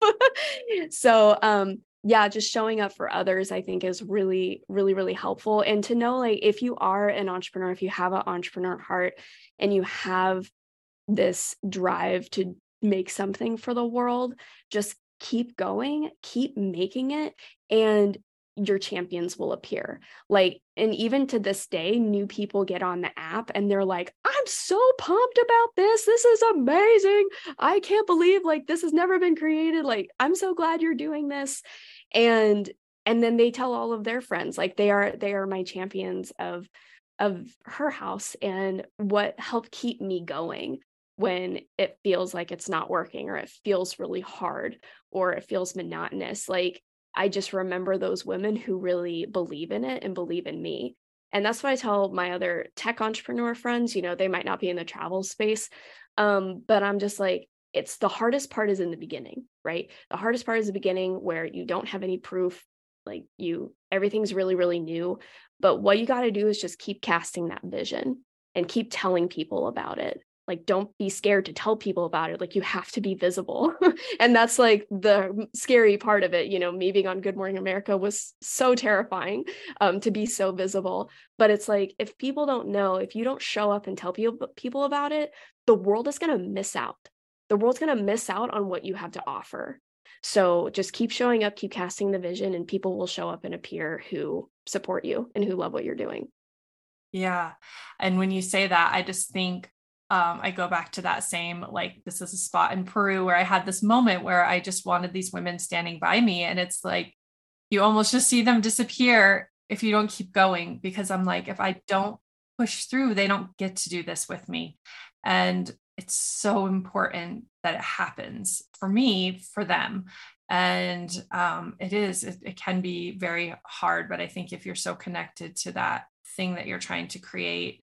So yeah, just showing up for others, I think, is really, really, really helpful. And to know, like, if you are an entrepreneur, if you have an entrepreneur heart and you have this drive to make something for the world, just keep going, keep making it, and your champions will appear. Like, and even to this day, new people get on the app and they're like, I'm so pumped about this. This is amazing. I can't believe, like, this has never been created. Like, I'm so glad you're doing this. And then they tell all of their friends, like, they are my champions of Her House, and what helped keep me going when it feels like it's not working, or it feels really hard, or it feels monotonous. Like, I just remember those women who really believe in it and believe in me. And that's what I tell my other tech entrepreneur friends. They might not be in the travel space, but I'm just like, it's the hardest part is in the beginning, right? The hardest part is the beginning, where you don't have any proof, like, everything's really, really new. But what you got to do is just keep casting that vision and keep telling people about it. like, don't be scared to tell people about it. Like, you have to be visible. And that's like the scary part of it. You know, me being on Good Morning America was so terrifying, to be so visible. But it's like, if people don't know, if you don't show up and tell people about it, the world is going to miss out. The world's going to miss out on what you have to offer. So just keep showing up, keep casting the vision, and people will show up and appear who support you and who love what you're doing. Yeah. And when you say that, I just think, I go back to that same, like, this is a spot in Peru where I had this moment where I just wanted these women standing by me. And it's like, you almost just see them disappear if you don't keep going, because I'm like, if I don't push through, they don't get to do this with me. And it's so important that it happens for me, for them. And it can be very hard, but I think if you're so connected to that thing that you're trying to create,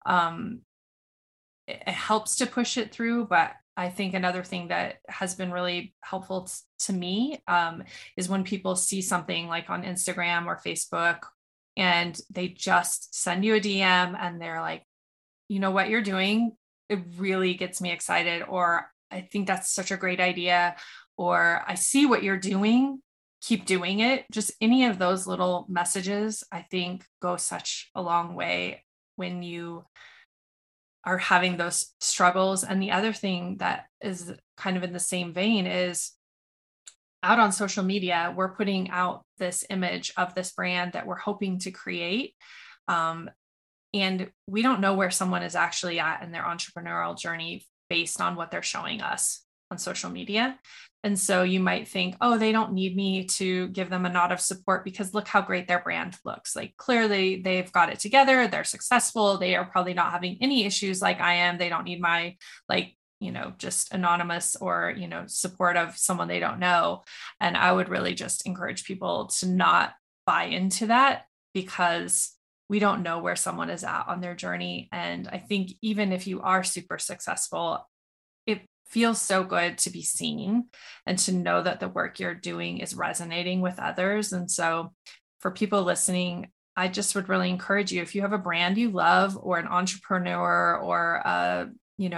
it helps to push it through. But I think another thing that has been really helpful to me, is when people see something like on Instagram or Facebook and they just send you a DM and they're like, you know what you're doing? It really gets me excited. Or I think that's such a great idea. Or I see what you're doing. Keep doing it. Just any of those little messages, I think, go such a long way when you are having those struggles. And the other thing that is kind of in the same vein is, out on social media, we're putting out this image of this brand that we're hoping to create. And we don't know where someone is actually at in their entrepreneurial journey based on what they're showing us on social media. And so you might think, oh, they don't need me to give them a nod of support because look how great their brand looks. Like, clearly they've got it together. They're successful. They are probably not having any issues like I am. They don't need my, like, just anonymous or, support of someone they don't know. And I would really just encourage people to not buy into that, because we don't know where someone is at on their journey. And I think even if you are super successful, it feels so good to be seen and to know that the work you're doing is resonating with others. And so for people listening, I just would really encourage you, if you have a brand you love or an entrepreneur or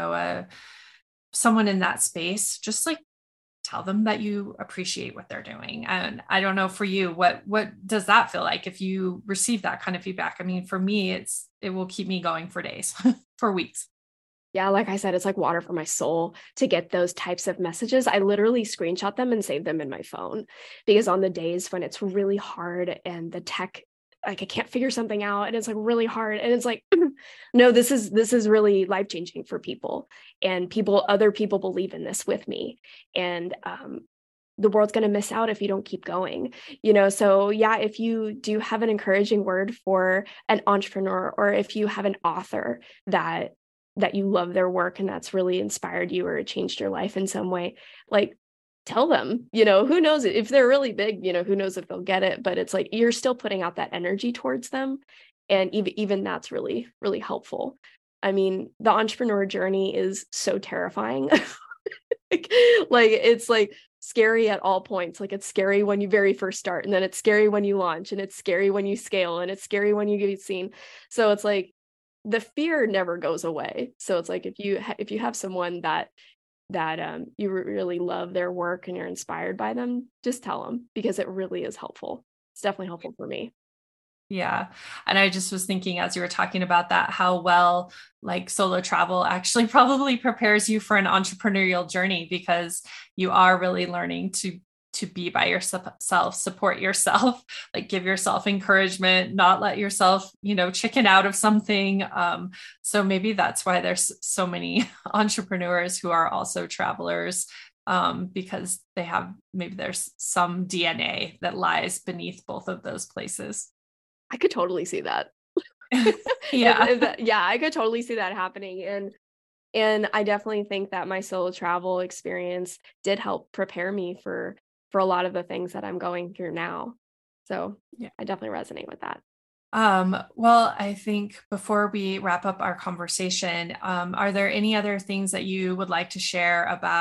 someone in that space, just like tell them that you appreciate what they're doing. And I don't know for you, what does that feel like if you receive that kind of feedback? I mean, for me, it will keep me going for days, for weeks. Yeah, like I said, it's like water for my soul to get those types of messages. I literally screenshot them and save them in my phone, because on the days when it's really hard and the tech, like, I can't figure something out and it's like really hard, and it's like, no, this is really life-changing for people, and other people believe in this with me. And the world's going to miss out if you don't keep going, So yeah, if you do have an encouraging word for an entrepreneur, or if you have an author that you love their work and that's really inspired you or changed your life in some way, like, tell them, who knows if they're really big, who knows if they'll get it, but it's like, you're still putting out that energy towards them. And even that's really, really helpful. I mean, the entrepreneur journey is so terrifying. like it's like scary at all points. Like, it's scary when you very first start, and then it's scary when you launch, and it's scary when you scale, and it's scary when you get seen. So it's like, the fear never goes away. So it's like, if you have someone that you really love their work and you're inspired by them, just tell them, because it really is helpful. It's definitely helpful for me. Yeah. And I just was thinking, as you were talking about that, how well, like, solo travel actually probably prepares you for an entrepreneurial journey, because you are really learning to be by yourself, support yourself, like, give yourself encouragement, not let yourself, chicken out of something. So maybe that's why there's so many entrepreneurs who are also travelers, because there's some DNA that lies beneath both of those places. I could totally see that. Yeah. Yeah, I could totally see that happening. And I definitely think that my solo travel experience did help prepare me for a lot of the things that I'm going through now. So Yeah. I definitely resonate with that. Well, I think before we wrap up our conversation, are there any other things that you would like to share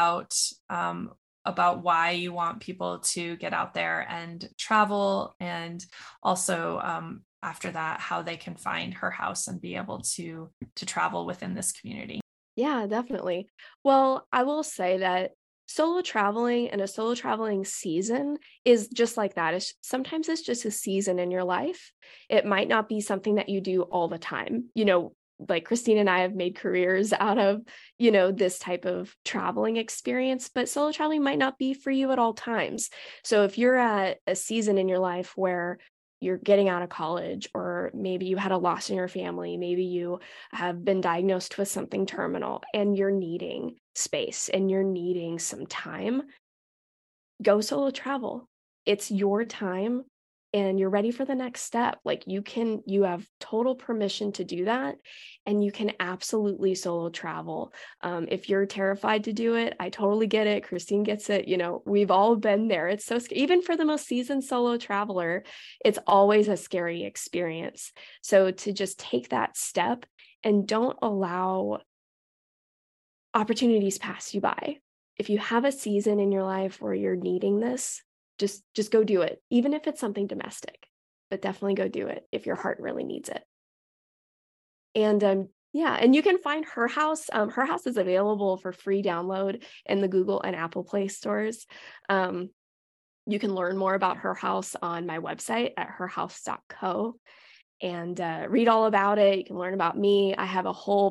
about why you want people to get out there and travel, and also, after that, how they can find Her House and be able to travel within this community? Yeah, definitely. Well, I will say that solo traveling and a solo traveling season is just like that. Sometimes it's just a season in your life. It might not be something that you do all the time. Like Christine and I have made careers out of, this type of traveling experience, but solo traveling might not be for you at all times. So if you're at a season in your life where you're getting out of college, or maybe you had a loss in your family, maybe you have been diagnosed with something terminal and you're needing space and you're needing some time, go solo travel. It's your time and you're ready for the next step. Like you have total permission to do that, and you can absolutely solo travel. If you're terrified to do it, I totally get it. Christine gets it. We've all been there. It's so scary. Even for the most seasoned solo traveler, it's always a scary experience. So to just take that step and don't allow opportunities pass you by. If you have a season in your life where you're needing this, just go do it, even if it's something domestic, but definitely go do it if your heart really needs it. And yeah, and you can find Her House. Her House is available for free download in the Google and Apple Play stores. Um, you can learn more about Her House on my website at herhouse.co and read all about it. You can learn about me. I have a whole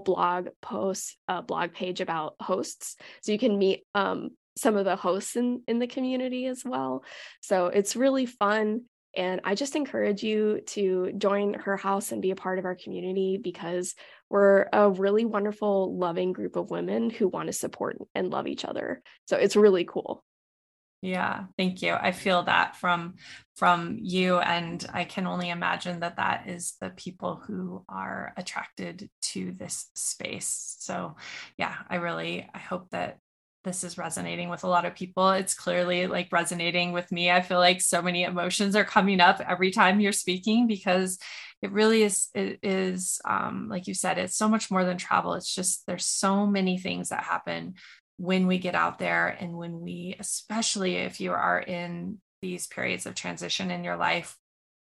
blog page about hosts, so you can meet some of the hosts in the community as well. So it's really fun. And I just encourage you to join Her House and be a part of our community, because we're a really wonderful, loving group of women who want to support and love each other. So it's really cool. Yeah, thank you. I feel that from you, and I can only imagine that that is the people who are attracted to this space. So, yeah, I hope that this is resonating with a lot of people. It's clearly like resonating with me. I feel like so many emotions are coming up every time you're speaking, because it really is, like you said, it's so much more than travel. It's just, there's so many things that happen when we get out there, and when we, especially if you are in these periods of transition in your life,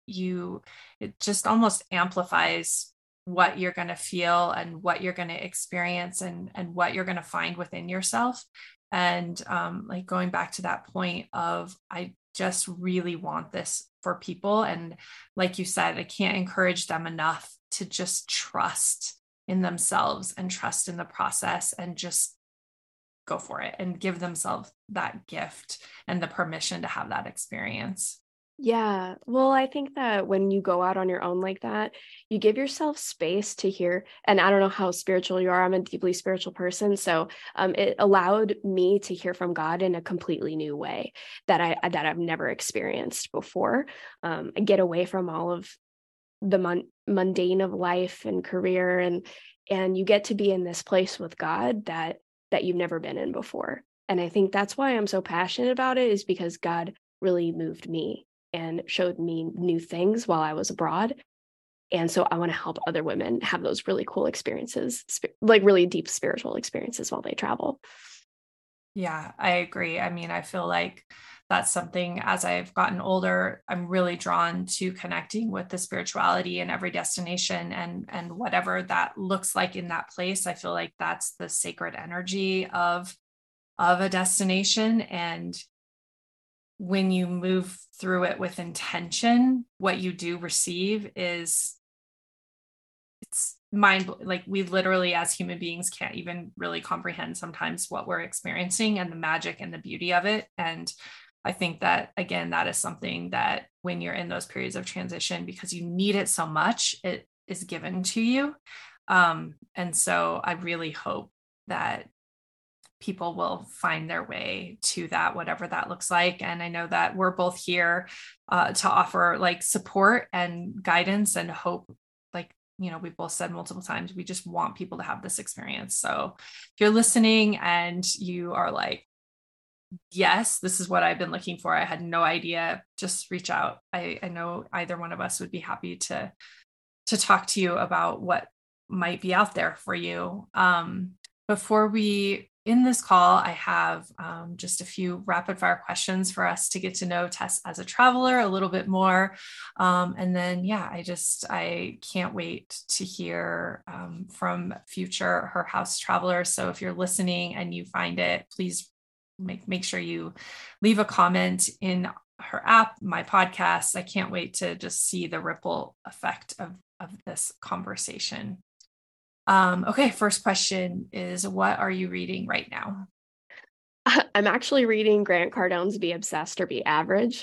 it just almost amplifies what you're going to feel and what you're going to experience, and what you're going to find within yourself. And like going back to that point of, I just really want this for people. And like you said, I can't encourage them enough to just trust in themselves and trust in the process, and just go for it and give themselves that gift and the permission to have that experience. Yeah. Well, I think that when you go out on your own like that, you give yourself space to hear. And I don't know how spiritual you are. I'm a deeply spiritual person. So it allowed me to hear from God in a completely new way that I've never experienced before. I get away from all of the mundane of life and career, and you get to be in this place with God that you've never been in before. And I think that's why I'm so passionate about it, is because God really moved me and showed me new things while I was abroad. And so I want to help other women have those really cool experiences, like really deep spiritual experiences while they travel. Yeah, I agree. I mean, I feel like that's something, as I've gotten older, I'm really drawn to connecting with the spirituality in every destination, and whatever that looks like in that place. I feel like that's the sacred energy of a destination. And when you move through it with intention, what you do receive is, it's mind, like we literally as human beings can't even really comprehend sometimes what we're experiencing, and the magic and the beauty of it. And I think that, again, that is something that when you're in those periods of transition, because you need it so much, it is given to you. And so I really hope that people will find their way to that, whatever that looks like. And I know that we're both here to offer like support and guidance and hope. Like, we both said multiple times, we just want people to have this experience. So if you're listening and you are like, yes, this is what I've been looking for, I had no idea, just reach out. I know either one of us would be happy to talk to you about what might be out there for you. Before we in this call, I have just a few rapid fire questions for us to get to know Tess as a traveler a little bit more. And then, yeah, I can't wait to hear from future Her House travelers. So if you're listening and you find it, please make sure you leave a comment in her app, my podcast. I can't wait to just see the ripple effect of this conversation. Okay, first question is, what are you reading right now? I'm actually reading Grant Cardone's Be Obsessed or Be Average.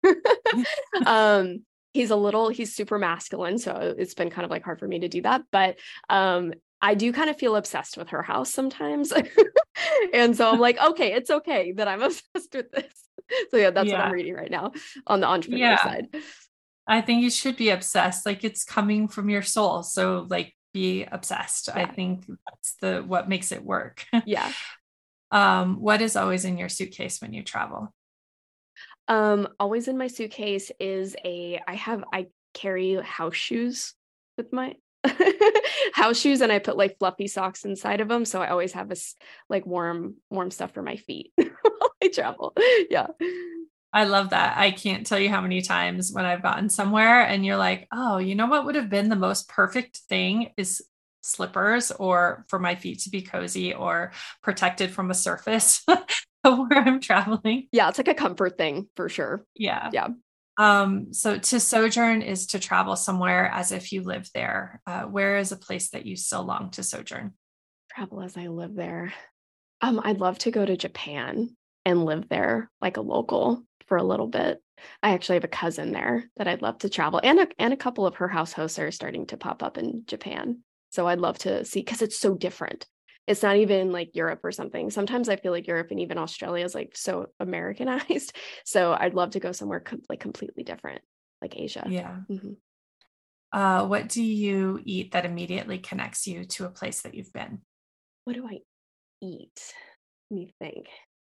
He's super masculine, so it's been kind of like hard for me to do that. But I do kind of feel obsessed with Her House sometimes. And so I'm like, okay, it's okay that I'm obsessed with this. So yeah, that's what I'm reading right now on the entrepreneur side. I think you should be obsessed. Like, it's coming from your soul. So like, be obsessed. I think that's what makes it work. Yeah. What is always in your suitcase when you travel? Always in my suitcase is I carry house shoes with my house shoes, and I put like fluffy socks inside of them. So I always have like warm stuff for my feet while I travel. Yeah. I love that. I can't tell you how many times when I've gotten somewhere and you're like, oh, you know what would have been the most perfect thing is slippers, or for my feet to be cozy or protected from a surface where I'm traveling. Yeah, it's like a comfort thing for sure. Yeah. Yeah. So to sojourn is to travel somewhere as if you live there. Where is a place that you still long to sojourn? Travel as I live there. I'd love to go to Japan and live there like a local for a little bit. I actually have a cousin there that I'd love to travel, and a couple of Her House hosts are starting to pop up in Japan. So I'd love to see, because it's so different. It's not even like Europe or something. Sometimes I feel like Europe and even Australia is like so Americanized. So I'd love to go somewhere like completely different, like Asia. Yeah. Mm-hmm. What do you eat that immediately connects you to a place that you've been? What do I eat? Let me think.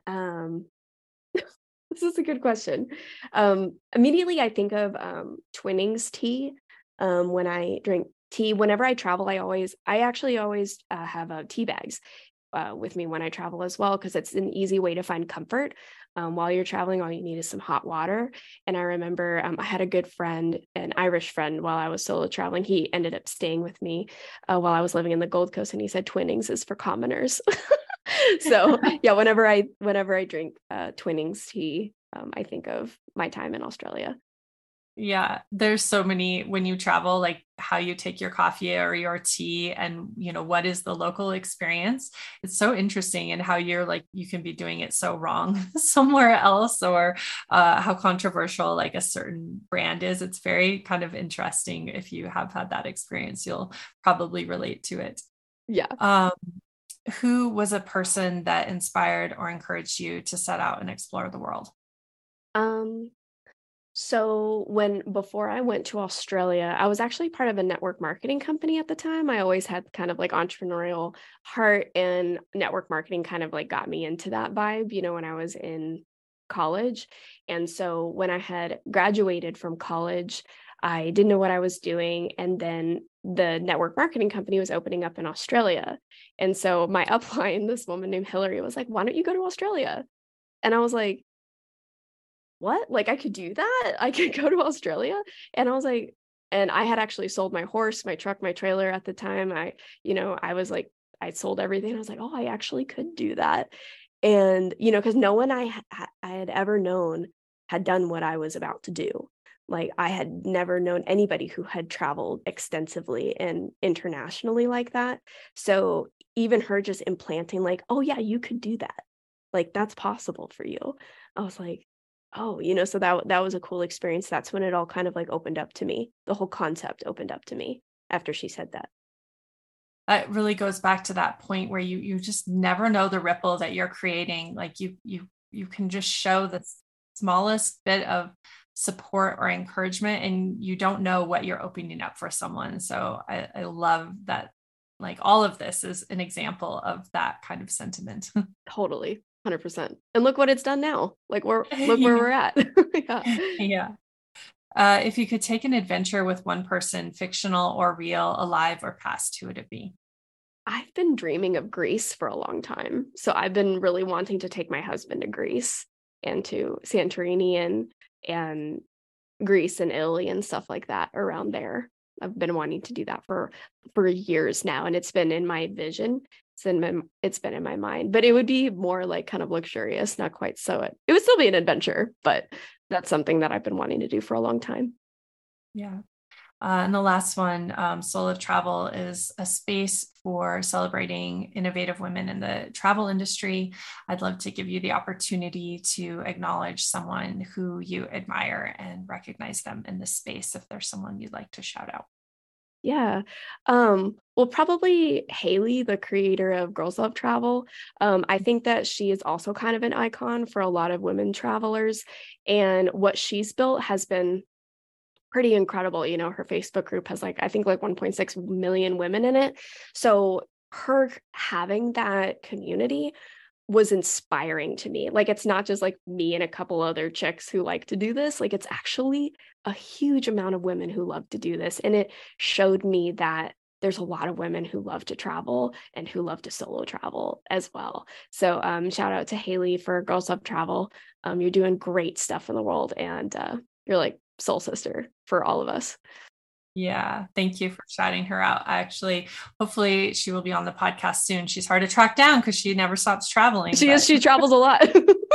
This is a good question. Immediately I think of Twinings tea. When I drink tea, whenever I travel, I actually always have tea bags with me when I travel as well, because it's an easy way to find comfort. While you're traveling, all you need is some hot water. And I remember I had a good friend, an Irish friend, while I was solo traveling. He ended up staying with me while I was living in the Gold Coast, and he said Twinings is for commoners. So yeah, whenever I drink Twinings tea, I think of my time in Australia. Yeah, there's so many when you travel, like how you take your coffee or your tea, and what is the local experience. It's so interesting, and how you're like, you can be doing it so wrong somewhere else, or how controversial like a certain brand is. It's very kind of interesting. If you have had that experience, you'll probably relate to it. Yeah. Who was a person that inspired or encouraged you to set out and explore the world? So before I went to Australia, I was actually part of a network marketing company at the time. I always had kind of like entrepreneurial heart, and network marketing kind of like got me into that vibe, when I was in college. And so when I had graduated from college, I didn't know what I was doing. And then the network marketing company was opening up in Australia. And so my upline, this woman named Hillary, was like, why don't you go to Australia? And I was like, what? Like, I could do that? I could go to Australia? And I was like, and I had actually sold my horse, my truck, my trailer at the time. I was like, I sold everything. I was like, oh, I actually could do that. And, because no one I had ever known had done what I was about to do. Like, I had never known anybody who had traveled extensively and internationally like that. So even her just implanting like, oh yeah, you could do that. Like, that's possible for you. I was like, oh, so that was a cool experience. That's when it all kind of like opened up to me. The whole concept opened up to me after she said that. It really goes back to that point where you just never know the ripple that you're creating. Like you can just show the smallest bit of support or encouragement, and you don't know what you're opening up for someone. So I love that. Like, all of this is an example of that kind of sentiment. Totally. 100%. And look what it's done now. Like, look where we're at. Yeah. Yeah. If you could take an adventure with one person, fictional or real, alive or past, who would it be? I've been dreaming of Greece for a long time. So I've been really wanting to take my husband to Greece and to Santorini and Greece and Italy and stuff like that around there. I've been wanting to do that for years now, and it's been in my vision. It's been in my mind, but it would be more like kind of luxurious, not quite so. It would still be an adventure, but that's something that I've been wanting to do for a long time. Yeah. And the last one, Soul of Travel, is a space for celebrating innovative women in the travel industry. I'd love to give you the opportunity to acknowledge someone who you admire and recognize them in this space if there's someone you'd like to shout out. Yeah. Well, probably Haley, the creator of Girls Love Travel. I think that she is also kind of an icon for a lot of women travelers. And what she's built has been pretty incredible. You know, her Facebook group has I think 1.6 million women in it. So her having that community was inspiring to me. It's not just me and a couple other chicks who like to do this. It's actually a huge amount of women who love to do this. And it showed me that there's a lot of women who love to travel and who love to solo travel as well. So shout out to Haley for Girls Love Travel. You're doing great stuff in the world, and you're soul sister for all of us. Yeah. Thank you for shouting her out. Hopefully she will be on the podcast soon. She's hard to track down because she never stops traveling. She travels a lot.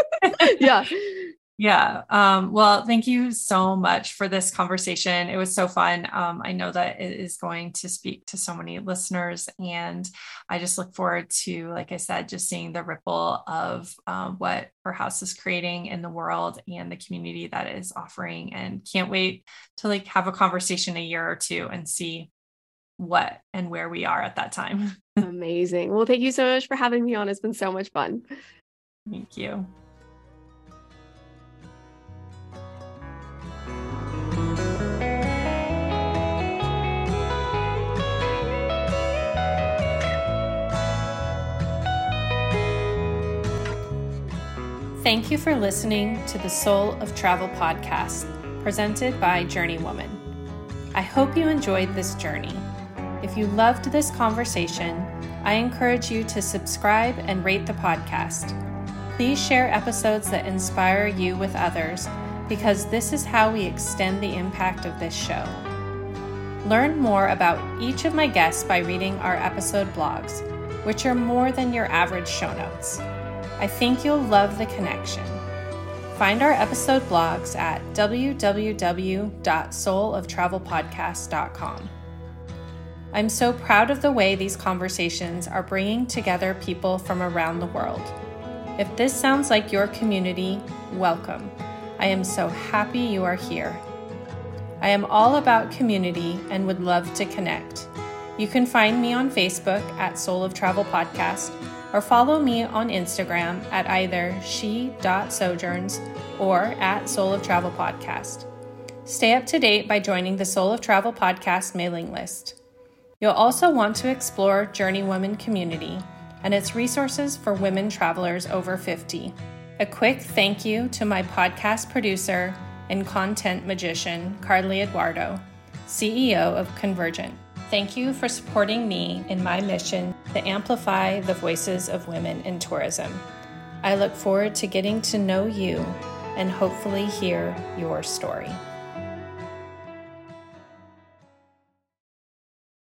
Yeah. Yeah. Well, thank you so much for this conversation. It was so fun. I know that it is going to speak to so many listeners, and I just look forward to, like I said, just seeing the ripple of what Her House is creating in the world and the community that it is offering, and can't wait to have a conversation a year or two and see what and where we are at that time. Amazing. Well, thank you so much for having me on. It's been so much fun. Thank you. Thank you for listening to the Soul of Travel podcast, presented by Journey Woman. I hope you enjoyed this journey. If you loved this conversation, I encourage you to subscribe and rate the podcast. Please share episodes that inspire you with others, because this is how we extend the impact of this show. Learn more about each of my guests by reading our episode blogs, which are more than your average show notes. I think you'll love the connection. Find our episode blogs at www.souloftravelpodcast.com. I'm so proud of the way these conversations are bringing together people from around the world. If this sounds like your community, welcome. I am so happy you are here. I am all about community and would love to connect. You can find me on Facebook at Soul of Travel Podcast, or follow me on Instagram at either she.sojourns or at Soul of Travel Podcast. Stay up to date by joining the Soul of Travel Podcast mailing list. You'll also want to explore Journey Woman community and its resources for women travelers over 50. A quick thank you to my podcast producer and content magician, Carly Eduardo, CEO of Convergent. Thank you for supporting me in my mission to amplify the voices of women in tourism. I look forward to getting to know you and hopefully hear your story.